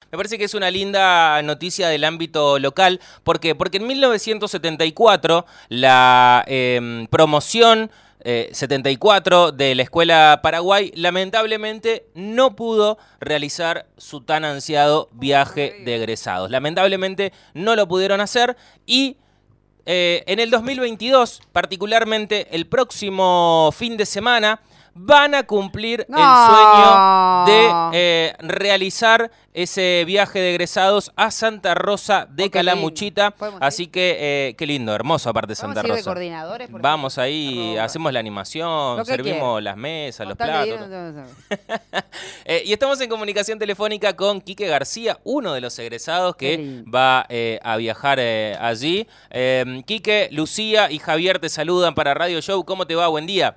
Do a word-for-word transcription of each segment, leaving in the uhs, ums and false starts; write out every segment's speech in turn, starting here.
me parece que es una linda noticia del ámbito local. ¿Por qué? Porque en mil novecientos setenta y cuatro la eh, promoción eh, setenta y cuatro de la Escuela Paraguay lamentablemente no pudo realizar su tan ansiado viaje de egresados. Lamentablemente no lo pudieron hacer y eh, en el dos mil veintidós, particularmente el próximo fin de semana, van a cumplir no. el sueño de eh, realizar ese viaje de egresados a Santa Rosa de oh, Calamuchita. Así que, eh, qué lindo, hermoso aparte Santa Rosa. De coordinadores, por Vamos ahí, hacemos la animación, servimos quiera. las mesas, los platos. eh, y estamos en comunicación telefónica con Quique García, uno de los egresados que va eh, a viajar eh, allí. Eh, Quique, Lucía y Javier te saludan para Radio Show. ¿Cómo te va? Buen día.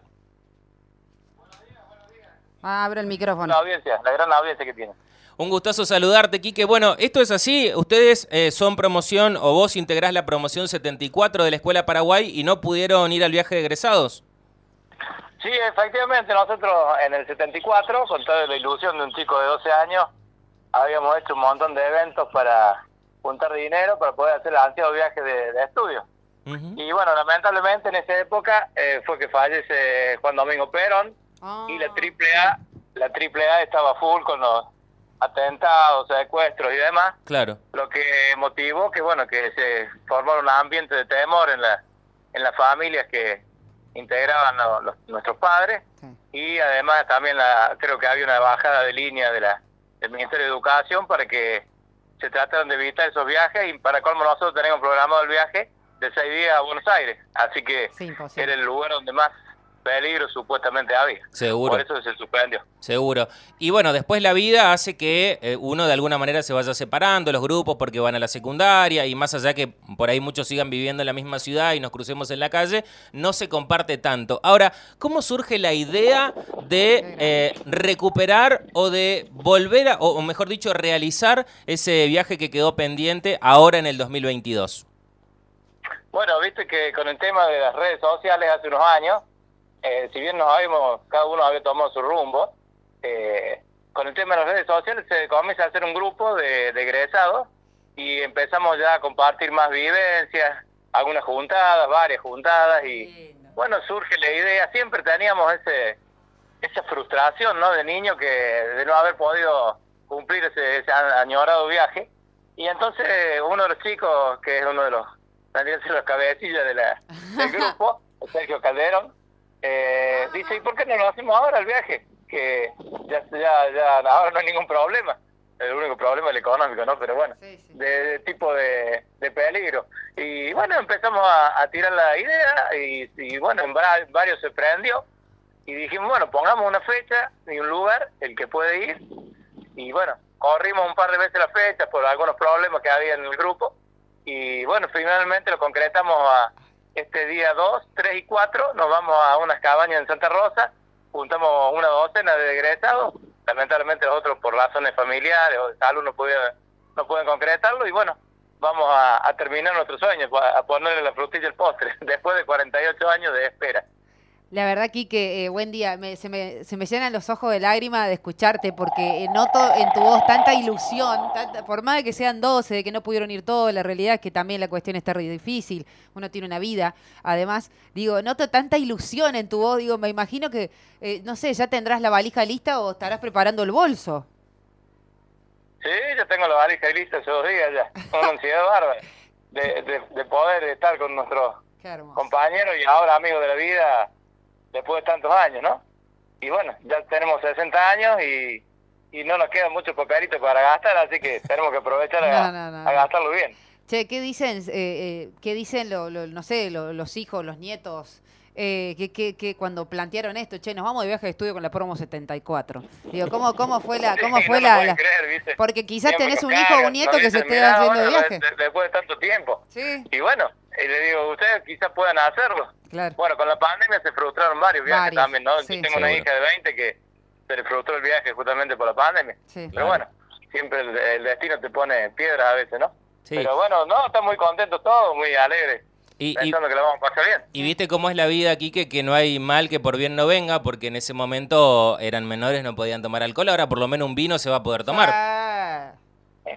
Ah, abre el micrófono. La audiencia, la gran audiencia que tiene. Un gustazo saludarte, Quique. Bueno, esto es así. Ustedes eh, son promoción, o vos integrás la promoción setenta y cuatro de la Escuela Paraguay y no pudieron ir al viaje de egresados. Sí, efectivamente. Nosotros en el setenta y cuatro, con toda la ilusión de un chico de doce años, habíamos hecho un montón de eventos para juntar dinero para poder hacer el ansiado viaje de, de estudio. Uh-huh. Y bueno, lamentablemente en esa época eh, fue que fallece Juan Domingo Perón. Oh. Y la triple A, la triple A estaba full con los atentados, secuestros y demás. Claro. Lo que motivó que bueno que se formara un ambiente de temor en la en las familias que integraban los, los, nuestros padres. Sí. Y además también la, creo que había una bajada de línea de la del Ministerio de Educación para que se trataran de evitar esos viajes y para colmo nosotros tenemos programado el viaje de seis días a Buenos Aires. Así que sí, era el lugar donde más peligro supuestamente había. Seguro. Por eso se suspendió. Seguro. Y bueno, después la vida hace que eh, uno de alguna manera se vaya separando, los grupos porque van a la secundaria y más allá que por ahí muchos sigan viviendo en la misma ciudad y nos crucemos en la calle, no se comparte tanto. Ahora, ¿cómo surge la idea de eh, recuperar o de volver a, o mejor dicho, realizar ese viaje que quedó pendiente ahora en el dos mil veintidós? Bueno, viste que con el tema de las redes sociales hace unos años, Eh, si bien nos habíamos, cada uno había tomado su rumbo, eh, con el tema de las redes sociales se comienza a hacer un grupo de, de egresados y empezamos ya a compartir más vivencias, algunas juntadas, varias juntadas y bueno, surge la idea, siempre teníamos ese esa frustración, ¿no?, de niño que de no haber podido cumplir ese, ese añorado viaje y entonces uno de los chicos, que es uno de los, tendría que ser los cabecillas de la, del grupo, Sergio Calderón, Eh, dice, ¿y por qué no lo hacemos ahora el viaje? Que ya, ya, ya ahora no hay ningún problema. El único problema es el económico, ¿no? Pero bueno, sí, sí. De, de tipo de, de peligro. Y bueno, empezamos a, a tirar la idea y, y bueno, en varios se prendió. Y dijimos, bueno, pongamos una fecha y un lugar, el que puede ir. Y bueno, corrimos un par de veces la fecha por algunos problemas que había en el grupo. Y bueno, finalmente lo concretamos a... Este día dos, tres y cuatro nos vamos a unas cabañas en Santa Rosa, juntamos una docena de egresados, lamentablemente los otros por razones familiares o de salud no pudieron, no pueden concretarlo y bueno, vamos a, a terminar nuestro sueño, a ponerle la frutilla al postre, después de cuarenta y ocho años de espera. La verdad, Quique, eh, buen día. Me, se, me, se me llenan los ojos de lágrimas de escucharte porque noto en tu voz tanta ilusión, tanta, por más de que sean doce, de que no pudieron ir todos, la realidad es que también la cuestión está difícil, uno tiene una vida. Además, digo, noto tanta ilusión en tu voz, digo, me imagino que, eh, no sé, ¿ya tendrás la valija lista o estarás preparando el bolso? Sí, yo tengo la valija lista esos dos días ya, con una ansiedad bárbara de, de, de poder estar con nuestros compañeros y ahora amigos de la vida después de tantos años, ¿no? Y bueno, ya tenemos sesenta años y, y no nos quedan muchos papelitos para gastar, así que tenemos que aprovechar a, no, no, no, a gastarlo bien. Che, ¿qué dicen, eh, eh, qué dicen lo, lo, no sé, lo, los hijos, los nietos, eh, que, que, que cuando plantearon esto, che, nos vamos de viaje de estudio con la promo setenta y cuatro? Digo, ¿cómo, cómo fue la...? Cómo sí, fue no la, la... Creer, Porque quizás tenés un hijo o un nieto que se esté haciendo de viaje. Después de tanto tiempo. Sí. Y bueno, y le digo, ustedes quizás puedan hacerlo. Claro. Bueno, con la pandemia se frustraron varios viajes varios. también, ¿no? Sí, Yo tengo seguro. una hija de veinte que se le frustró el viaje justamente por la pandemia. Sí, Pero claro. bueno, siempre el, el destino te pone piedras a veces, ¿no? Sí. Pero bueno, no, están muy contentos todos, muy alegres. Y, pensando y, que la vamos a pasar bien. Y viste cómo es la vida aquí, que, que no hay mal que por bien no venga, porque en ese momento eran menores, no podían tomar alcohol, ahora por lo menos un vino se va a poder tomar. Ah.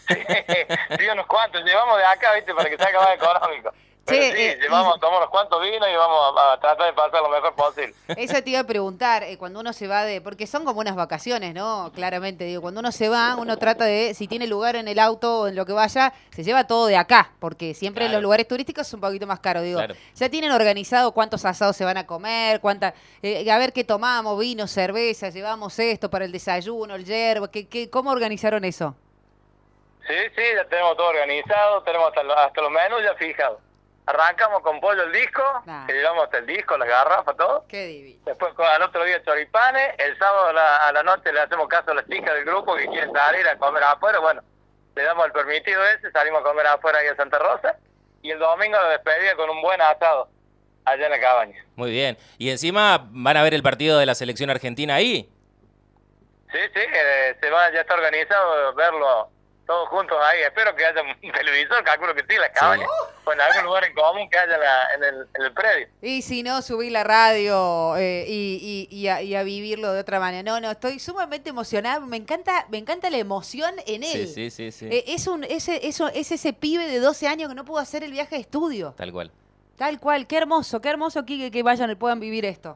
Sí, sí, unos cuantos. Llevamos de acá, ¿viste? Para que salga más económico. Pero Sí, sí, eh, llevamos, y- tomamos unos cuantos vinos y vamos a, a tratar de pasar lo mejor posible. Eso te iba a preguntar, eh, cuando uno se va de, porque son como unas vacaciones, ¿no? Claramente, digo, cuando uno se va, uno trata de, si tiene lugar en el auto o en lo que vaya, se lleva todo de acá, porque siempre en los Claro. lugares turísticos es un poquito más caro, digo. Claro. ¿Ya tienen organizado cuántos asados se van a comer? Cuánta, eh, a ver qué tomamos, vino, cerveza, llevamos esto para el desayuno, el yerba, ¿qué, qué, ¿cómo organizaron eso? Sí, sí, ya tenemos todo organizado, tenemos hasta, lo- hasta los menús ya fijados. Arrancamos con pollo el disco, Ah. que llevamos hasta el disco, las garrafas, todo. Qué divino. Después con- al otro día choripanes, el sábado a la, a la noche le hacemos caso a las chicas del grupo que quieren salir a comer afuera, bueno, le damos el permitido ese, salimos a comer afuera ahí a Santa Rosa, y el domingo la despedida con un buen asado allá en la cabaña. Muy bien. Y encima van a ver el partido de la selección argentina ahí. Sí, sí, eh, se va, ya está organizado verlo todos juntos ahí. Espero que haya un televisor, calculo que sí, la cabaña. O en algún lugar en común que haya la- en, el, en el predio. Y si no, subí la radio eh, y, y- y a, y a vivirlo de otra manera. No, no, estoy sumamente emocionada. Me encanta, me encanta la emoción en él. Sí, sí, sí, sí. Eh, es, un, ese, eso, es ese pibe de doce años que no pudo hacer el viaje de estudio. Tal cual. Tal cual, qué hermoso, qué hermoso, Quique, que vayan y puedan vivir esto.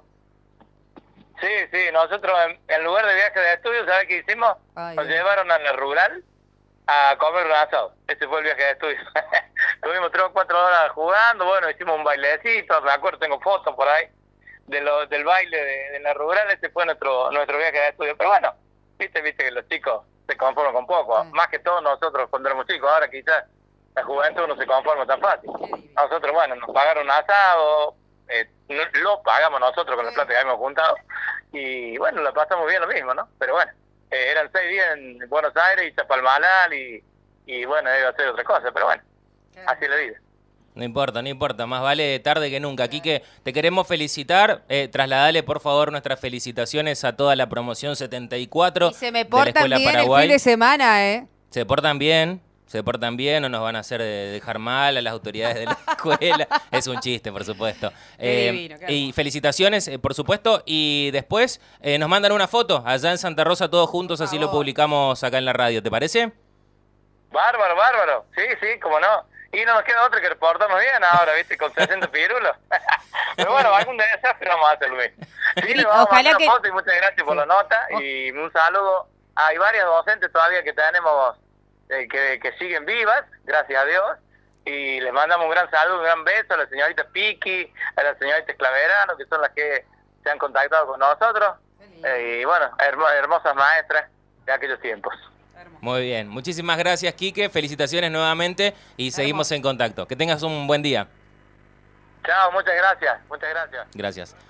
Sí, sí, nosotros en, en lugar de viaje de estudio, ¿sabes qué hicimos? Ay, Nos Dios. llevaron a la rural a comer un asado. Ese fue el viaje de estudio. Tuvimos tres o cuatro horas jugando, bueno, hicimos un bailecito, me acuerdo, tengo fotos por ahí de lo, del baile de, de la rural. Ese fue nuestro nuestro viaje de estudio. Pero bueno, viste, viste que los chicos se conforman con poco, Sí. más que todos nosotros cuando éramos chicos. Ahora quizás la juventud no se conforma tan fácil. Qué divino. Nosotros, bueno, nos pagaron un asado, eh, no- lo pagamos nosotros con la Sí. plata que habíamos juntado, y bueno, la pasamos bien lo mismo, ¿no? Pero bueno, eh, eran seis días en Buenos Aires y Chapalmalal, y, y bueno, iba a ser otra cosa, pero bueno, así es la vida. No importa, no importa. Más vale tarde que nunca. Quique, te queremos felicitar. Eh, trasladale, por favor, nuestras felicitaciones a toda la promoción setenta y cuatro Y se me de la portan Escuela bien el Paraguay. fin de semana, ¿eh? Se portan bien, se portan bien, no nos van a hacer eh, dejar mal a las autoridades de la escuela. Es un chiste, por supuesto. Qué Eh, divino, qué y hermoso. felicitaciones, eh, por supuesto. Y después eh, nos mandan una foto allá en Santa Rosa todos juntos, Por así lo favor. publicamos acá en la radio. ¿Te parece? Bárbaro, bárbaro, sí, sí, cómo no. Y no nos queda otra que reportarnos bien ahora, ¿viste? Con sesenta pirulos. Pero bueno, algún desastre vamos a hacer, Luis. Sí, le vamos a Ojalá mandar que- una foto y muchas gracias por Sí. la nota. O- Y un saludo. Hay varias docentes todavía que tenemos eh, que, que siguen vivas, gracias a Dios. Y les mandamos un gran saludo, un gran beso a la señorita Piqui, a la señorita Esclaverano, que son las que se han contactado con nosotros. Qué lindo. Eh, y bueno, hermo- hermosas maestras de aquellos tiempos. Hermoso. Muy bien. Muchísimas gracias, Quique. Felicitaciones nuevamente y seguimos en contacto. Que tengas un buen día. Chao, muchas gracias, muchas gracias. Gracias.